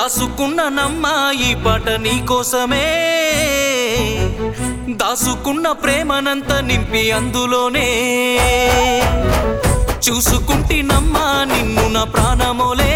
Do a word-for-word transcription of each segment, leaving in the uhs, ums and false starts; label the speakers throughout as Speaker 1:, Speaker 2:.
Speaker 1: రాసుకున్నానమ్మా ఈ పాట నీకోసమే, దాసుకున్న ప్రేమనంత నింపి అందులోనే, చూసుకుంటినమ్మా నిన్ను నా ప్రాణమోలే,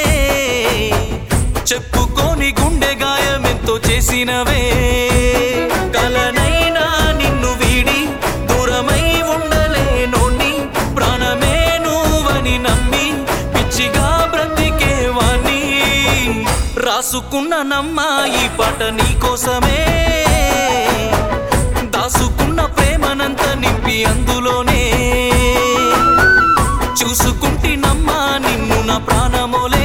Speaker 1: చెప్పుకోని గుండె గాయమెంతో చేసినవే, కలనైనా నిన్ను వీడి దూరమై ఉండలేనోని, ప్రాణమే నువ్వని నమ్మి పిచ్చిగా బ్రతికేవాణ్ణి, రాసుకున్నానమ్మా ఈ పాట నీకోసమే, దాసుకున్న ప్రేమనంత నింపి అందులోనే, చూసుకుంటినమ్మా నిన్ను నా ప్రాణమోలే,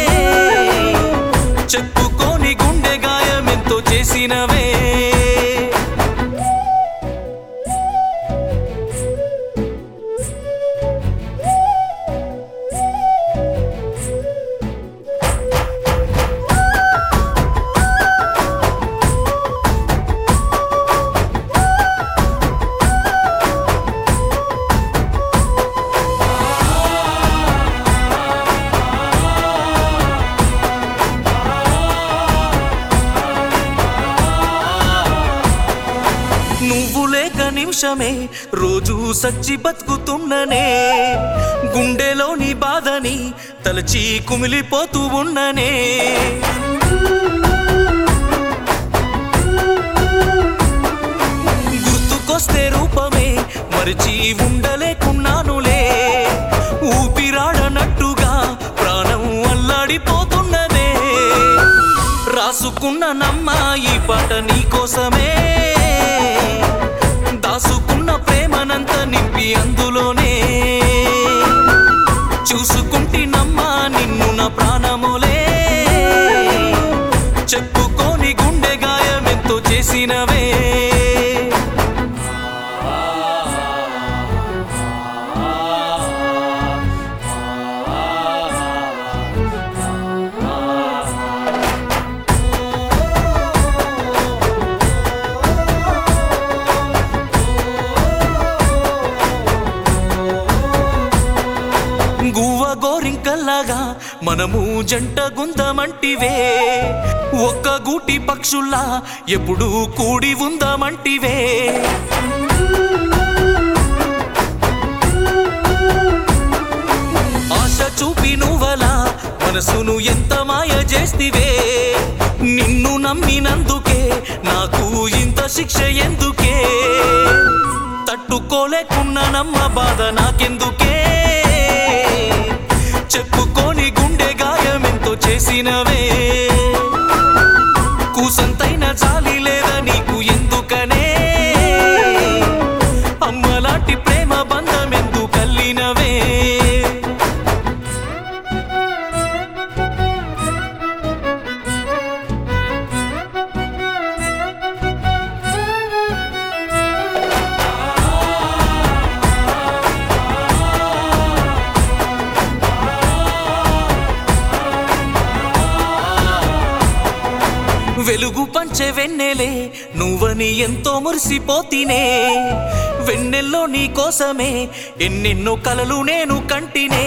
Speaker 1: చెప్పుకోని గుండె గాయమెంతో చేసినవే. నువ్వు లేక నిమిషమే రోజు సచ్చి బతుకుతున్ననే, గుండెలోని బాధని తలచి కుమిలిపోతూ ఉన్ననే, గుర్తుకొస్తే రూపమే మరిచి ఉండలేకున్నానులే, ఊపిరాడనట్టుగా ప్రాణం అల్లాడిపోతున్నదే, రాసుకున్నానమ్మా ఈ పాట నీకోసమే, దాసుకున్న ప్రేమనంత నింపి అందులోనే, చూసుకుంటినమ్మా నిన్ను నా ప్రాణమోలే, చెప్పుకోని గుండె గాయమెంతో చేసినవే. గువ్వ గోరింకల్లాగా మనము జంట గుందమంటివే, ఒక్క గూటి పక్షుల్లా ఎప్పుడు కూడి ఉందమంటివే, ఆశ చూపి నువ్వలా మనసును ఎంత మాయ చేస్తివే, నిన్ను నమ్మినందుకే నాకు ఇంత శిక్ష ఎందుకే, తట్టుకోలేకున్నానమ్మ బాధ నాకెందుకే, చెప్పుకోని గుండె గాయమెంతో చేసినవే, కూసంతైన చాలి లేదా నీకు ఎందుకనే, అమ్మలాంటి ప్రేమ బంధం ఎందుకు కల్లినవే. వెలుగు పంచే వెన్నెలే నువ్వని ఎంతో మురిసిపోతినే, వెన్నెల్లో నీ కోసమే ఎన్నెన్నో కలలు నేను కంటినే,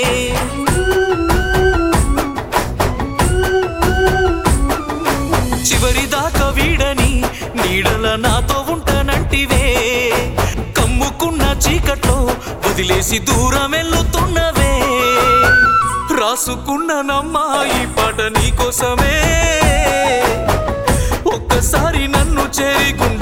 Speaker 1: చివరిదాకా వీడని నీడల నాతో ఉంటానంటివే, కమ్ముకున్న చీకట్లో వదిలేసి దూరం వెళ్తున్నవే, రాసుకున్నానమ్మా ఈ పాట నీకోసమే, ఒక్కసారి నన్ను చేరి